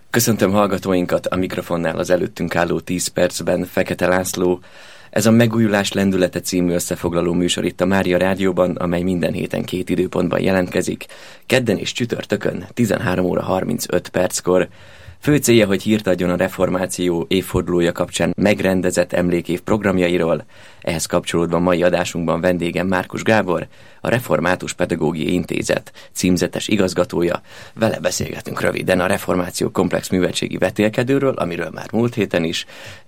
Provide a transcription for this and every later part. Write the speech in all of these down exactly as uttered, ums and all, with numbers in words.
Köszöntöm hallgatóinkat, a mikrofonnál az előttünk álló tíz percben Fekete László. Ez a Megújulás lendülete című összefoglaló műsor itt a Mária Rádióban, amely minden héten két időpontban jelentkezik, kedden és csütörtökön tizenhárom óra harmincöt perckor. Fő célja, hogy hírt adjon a reformáció évfordulója kapcsán megrendezett emlékév programjairól. Ehhez kapcsolódva mai adásunkban vendégem Márkus Gábor, a Református Pedagógiai Intézet címzetes igazgatója. Vele beszélgetünk röviden a reformáció komplex műveltségi vetélkedőről, amiről már múlt héten is,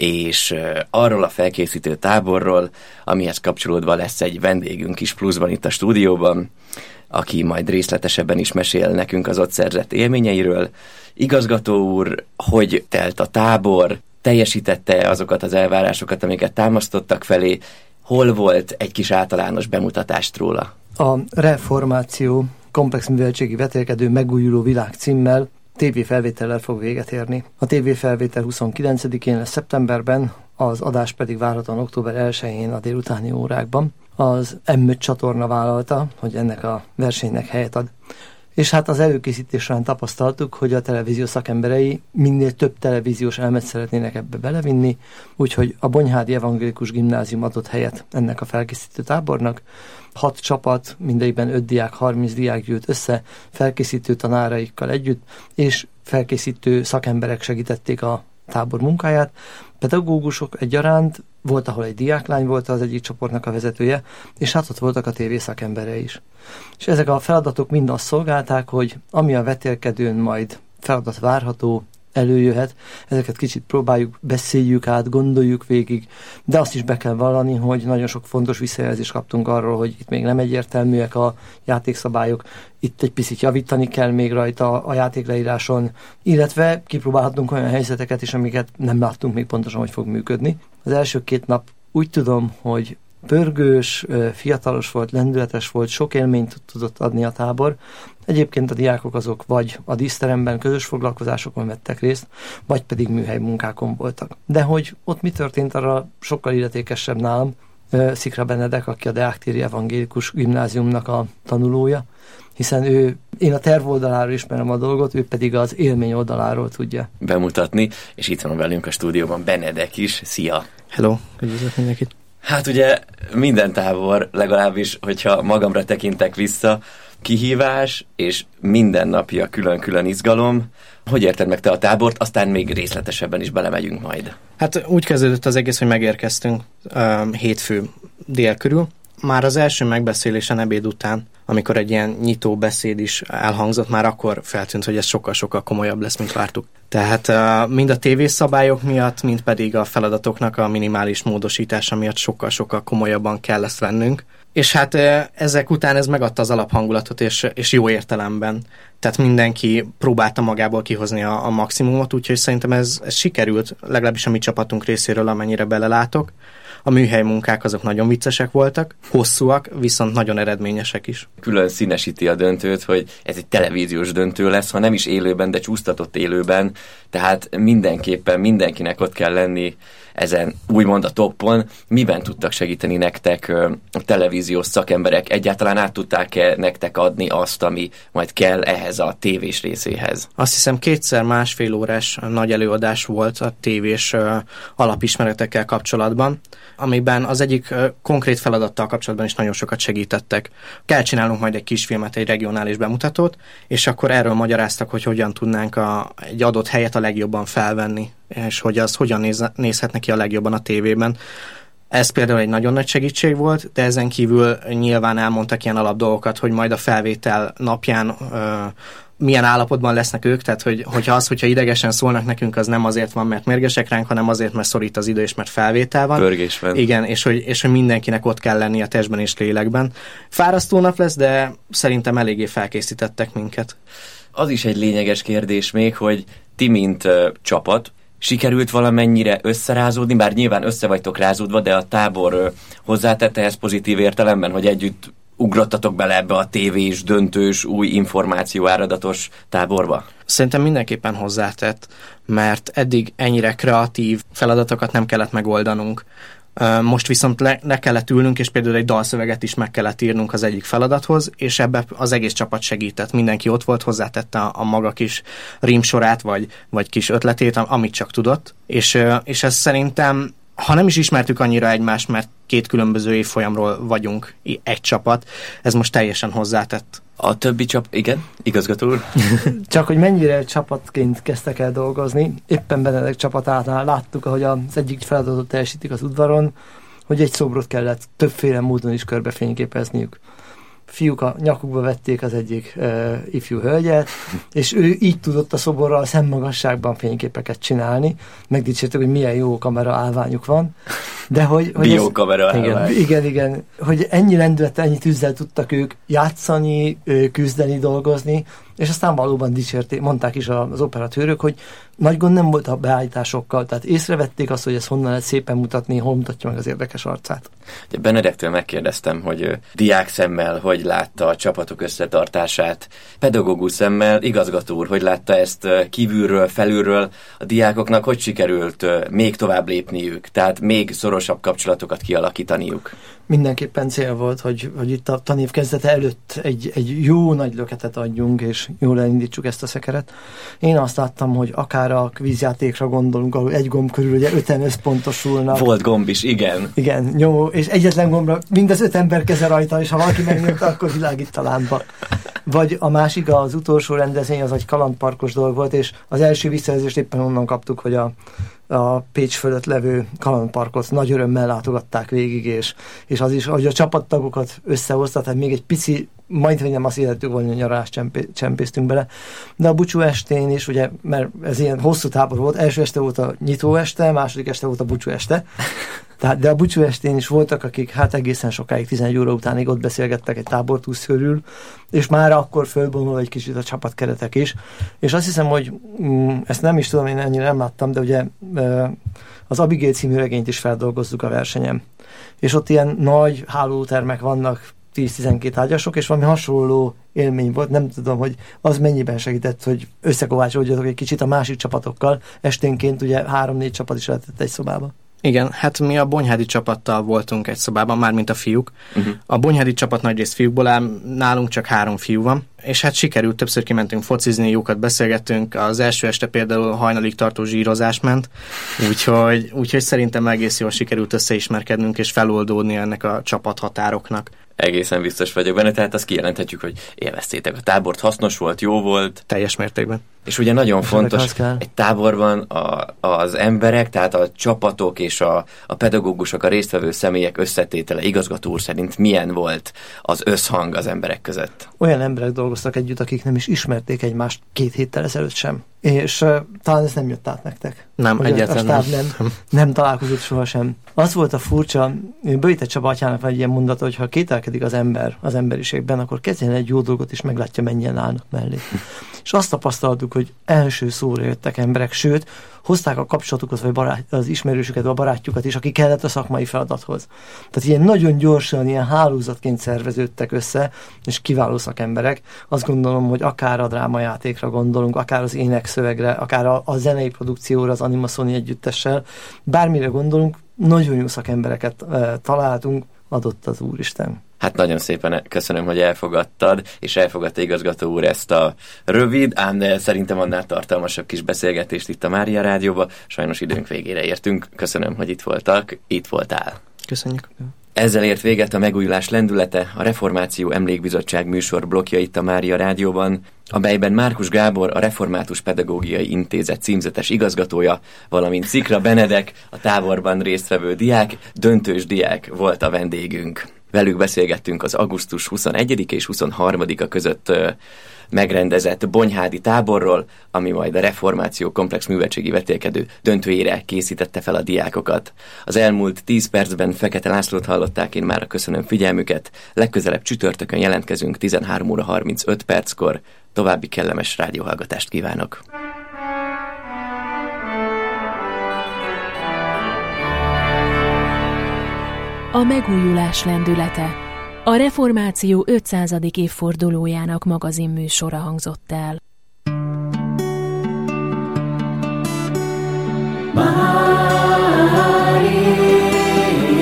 és arról a felkészítő táborról, amihez kapcsolódva lesz egy vendégünk is pluszban itt a stúdióban, aki majd részletesebben is mesél nekünk az ott szerzett élményeiről. Igazgató úr, hogy telt a tábor, teljesítette azokat az elvárásokat, amiket támasztottak felé, hol volt egy kis általános bemutatást róla? A Reformáció komplex műveltségi vetélkedő megújuló világ címmel tévéfelvétellel fog véget érni. A tévéfelvétel huszonkilencedikén lesz szeptemberben, az adás pedig várhatóan október elsején a délutáni órákban. Az em öt csatorna vállalta, hogy ennek a versenynek helyet ad. És hát az előkészítés során tapasztaltuk, hogy a televízió szakemberei minél több televíziós elemet szeretnének ebbe belevinni, úgyhogy a Bonyhádi Evangélikus Gimnázium adott helyet ennek a felkészítő tábornak. Hat csapat, mindegyikben öt diák, harminc diák gyűlt össze, felkészítő tanáraikkal együtt, és felkészítő szakemberek segítették a tábor munkáját. Pedagógusok egyaránt, volt, ahol egy diáklány volt az egyik csoportnak a vezetője, és hát ott voltak a tévé szakembere is. És ezek a feladatok mind azt szolgálták, hogy ami a vetélkedőn majd feladat várható, előjöhet, ezeket kicsit próbáljuk, beszéljük át, gondoljuk végig, de azt is be kell vallani, hogy nagyon sok fontos visszajelzést kaptunk arról, hogy itt még nem egyértelműek a játékszabályok, itt egy picit javítani kell még rajta a játékleíráson, illetve kipróbálhatunk olyan helyzeteket is, amiket nem láttunk még pontosan, hogy fog működni. Az első két nap úgy tudom, hogy pörgős, fiatalos volt, lendületes volt, sok élményt tudott adni a tábor. Egyébként a diákok azok vagy a díszteremben közös foglalkozásokon vettek részt, vagy pedig műhely munkákon voltak. De hogy ott mi történt, arra sokkal illetékesebb nálam Szikra Benedek, aki a Deák-téri Evangélikus Gimnáziumnak a tanulója, hiszen ő, én a terv oldaláról ismerem a dolgot, ő pedig az élmény oldaláról tudja bemutatni, és itt van velünk a stúdióban Benedek is. Szia! Hello! Üdvözlök mindenkit! Hát ugye minden tábor, legalábbis, hogyha magamra tekintek vissza, kihívás, és minden napja külön-külön izgalom. Hogy érted meg te a tábort? Aztán még részletesebben is belemegyünk majd. Hát úgy kezdődött az egész, hogy megérkeztünk um, hétfő dél körül. Már az első megbeszélésen ebéd után, amikor egy ilyen nyitó beszéd is elhangzott, már akkor feltűnt, hogy ez sokkal-sokkal komolyabb lesz, mint vártuk. Tehát uh, mind a tévészabályok miatt, mind pedig a feladatoknak a minimális módosítása miatt sokkal-sokkal komolyabban kell ezt vennünk. És hát uh, ezek után ez megadta az alaphangulatot, és, és jó értelemben. Tehát mindenki próbálta magából kihozni a, a maximumot, úgyhogy szerintem ez, ez sikerült, legalábbis a mi csapatunk részéről, amennyire belelátok. A műhely munkák azok nagyon viccesek voltak, hosszúak, viszont nagyon eredményesek is. Külön színesíti a döntőt, hogy ez egy televíziós döntő lesz, ha nem is élőben, de csúsztatott élőben, tehát mindenképpen mindenkinek ott kell lenni ezen úgymond a toppon. Miben tudtak segíteni nektek a televíziós szakemberek? Egyáltalán át tudták-e nektek adni azt, ami majd kell ehhez a tévés részéhez? Azt hiszem kétszer másfél órás nagy előadás volt a tévés alapismeretekkel kapcsolatban, amiben az egyik konkrét feladattal kapcsolatban is nagyon sokat segítettek. Kell csinálnunk majd egy kisfilmet, egy regionális bemutatót, és akkor erről magyaráztak, hogy hogyan tudnánk a, egy adott helyet a legjobban felvenni, és hogy az hogyan néz, nézhet neki a legjobban a tévében. Ez például egy nagyon nagy segítség volt, de ezen kívül nyilván elmondtak ilyen alapdolgokat, hogy majd a felvétel napján ö, milyen állapotban lesznek ők, tehát hogy, hogyha az, hogyha idegesen szólnak nekünk, az nem azért van, mert mérgesek ránk, hanem azért, mert szorít az idő, és mert felvétel van. Pörgés van. Igen, és hogy, és hogy mindenkinek ott kell lenni a testben és lélekben. Fárasztó nap lesz, de szerintem eléggé felkészítettek minket. Az is egy lényeges kérdés még, hogy ti, mint uh, csapat, sikerült valamennyire összerázódni, bár nyilván össze vagytok rázódva, de a tábor uh, hozzátette ehhez pozitív értelemben, hogy együtt ugrottatok bele ebbe a tévés, döntős, új információáradatos táborba? Szerintem mindenképpen hozzátett, mert eddig ennyire kreatív feladatokat nem kellett megoldanunk. Most viszont le, le kellett ülnünk, és például egy dalszöveget is meg kellett írnunk az egyik feladathoz, és ebbe az egész csapat segített. Mindenki ott volt, hozzátette a, a maga kis rímsorát, vagy, vagy kis ötletét, amit csak tudott. És, és ez szerintem, ha nem is ismertük annyira egymást, mert két különböző évfolyamról vagyunk egy csapat, ez most teljesen hozzátett. A többi csapat, igen, igazgató úr? Csak hogy mennyire csapatként kezdtek el dolgozni. Éppen Benedek csapatánál láttuk, ahogy az egyik feladatot teljesítik az udvaron, hogy egy szobrot kellett többféle módon is körbefényképezniük. Fiúk a nyakukba vették az egyik uh, ifjú hölgyet, és ő így tudott a szoborral szemmagasságban fényképeket csinálni. Megdicsértük, hogy milyen jó kamera állványuk van. De hogy, hogy Bio kamera igen, igen, igen, hogy ennyi lendülettel, ennyi tűzzel tudtak ők játszani, küzdeni, dolgozni, és aztán valóban dicsérték, mondták is az operatőrök, hogy nagy gond nem volt a beállításokkal, tehát észrevették azt, hogy ez honnan lehet szépen mutatni, hol mutatja meg az érdekes arcát. Ugye Benedektől megkérdeztem, hogy diák szemmel hogy látta a csapatok összetartását, pedagógus szemmel, igazgató úr, hogy látta ezt kívülről, felülről, a diákoknak hogy sikerült még tovább lépniük, tehát még szorosabb kapcsolatokat kialakítaniuk? Mindenképpen cél volt, hogy, hogy itt a tanév kezdete előtt egy, egy jó nagy löketet adjunk, és jól elindítsuk ezt a szekeret. Én azt láttam, hogy akár a kvízjátékra gondolunk, ahol egy gomb körül ugye öten összpontosulnak. Volt gomb is, igen. Igen, nyomó, és egyetlen gombra mindez öt ember keze rajta, és ha valaki megnyomta, akkor világít a lámpa. Vagy a másik, az utolsó rendezvény, az egy kalandparkos dolog volt, és az első visszajelzést éppen onnan kaptuk, hogy a a Pécs fölött levő kalandparkot nagy örömmel látogatták végig, és, és az is, hogy a csapattagokat összehozta, tehát még egy pici, majdnem nem azt hihettük volna, hogy nyaralást csempé, csempésztünk bele, de a búcsú estén is, ugye, mert ez ilyen hosszú tábor volt, első este volt a nyitó este, második este volt a búcsú este, tehát, de a búcsú estén is voltak, akik hát egészen sokáig, tizenegy óra utánig ott beszélgettek egy tábortúsz körül, és már akkor fölbonul egy kicsit a csapatkeretek is, és azt hiszem, hogy mm, ezt nem is tudom, én ennyire nem láttam, de ugye az Abigail című regényt is feldolgozzuk a versenyen. És ott ilyen nagy hálótermek vannak, tíz-tizenkét ágyasok, és valami hasonló élmény volt. Nem tudom, hogy az mennyiben segített, hogy összekovácsolódjatok egy kicsit a másik csapatokkal. Esténként ugye három-négy csapat is lehetett egy szobában. Igen, hát mi a Bonyhádi csapattal voltunk egy szobában, mármint a fiúk. Uh-huh. A Bonyhádi csapat nagyrészt fiúkból áll, nálunk csak három fiú van, és hát sikerült, többször kimentünk focizni, jókat beszélgettünk, az első este például hajnalig tartó zsírozás ment, úgyhogy, úgyhogy szerintem egész jól sikerült összeismerkednünk és feloldódni ennek a csapathatároknak. Egészen biztos vagyok benne, tehát azt kijelenthetjük, hogy élveztétek a tábort, hasznos volt, jó volt. Teljes mértékben. És ugye nagyon és fontos egy táborban a, az emberek, tehát a csapatok és a, a pedagógusok, a résztvevő személyek összetétele. Igazgató úr szerint milyen volt az összhang az emberek között? Olyan emberek dolgoztak együtt, akik nem is ismerték egymást két héttel ezelőtt sem. És uh, talán ez nem jött át nektek. Nem, egyáltalán nem. nem. Nem találkozott sohasem. Az volt a furcsa, Böjte Csaba atyának van egy ilyen mondata, hogy ha kételkedik az ember az emberiségben, akkor kezdjen egy jó dolgot, és meglátja, mennyien állnak mellé. És azt tapasztaltuk, hogy első szóra jöttek emberek, sőt, hozták a kapcsolatukat, vagy barát, az ismerősüket, vagy a barátjukat is, aki kellett a szakmai feladathoz. Tehát ilyen nagyon gyorsan, ilyen hálózatként szerveződtek össze, és kiváló szakemberek. Azt gondolom, hogy akár a drámajátékra gondolunk, akár az énekszövegre, akár a, a zenei produkcióra, az Animasony együttessel, bármire gondolunk, nagyon jó szakembereket e, találtunk, adott az Úristen. Hát nagyon szépen köszönöm, hogy elfogadtad, és elfogadta igazgató úr ezt a rövid, ám de szerintem annál tartalmasabb kis beszélgetést itt a Mária Rádióba. Sajnos időnk végére értünk. Köszönöm, hogy itt voltak. Itt voltál. Köszönjük. Ezzel ért véget a Megújulás lendülete, a Reformáció Emlékbizottság műsor blokja itt a Mária Rádióban, amelyben Márkus Gábor, a Református Pedagógiai Intézet címzetes igazgatója, valamint Szikra Benedek, a táborban résztvevő diák, döntős diák volt a vendégünk. Velük beszélgettünk az augusztus huszonegyedike és huszonharmadika között ö, megrendezett bonyhádi táborról, ami majd a Reformáció komplex műveltségi vetélkedő döntőjére készítette fel a diákokat. Az elmúlt tíz percben Fekete Lászlót hallották, én már köszönöm figyelmüket. Legközelebb csütörtökön jelentkezünk tizenhárom óra harmincöt perckor. További kellemes rádióhallgatást kívánok! A megújulás lendülete. A Reformáció ötszázadik évfordulójának magazinműsora hangzott el. Mária.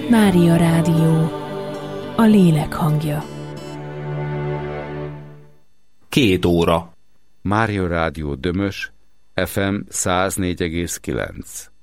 Mária Rádió, a lélek hangja. Két óra. Mária Rádió Dömös, ef em száz négy egész kilenc.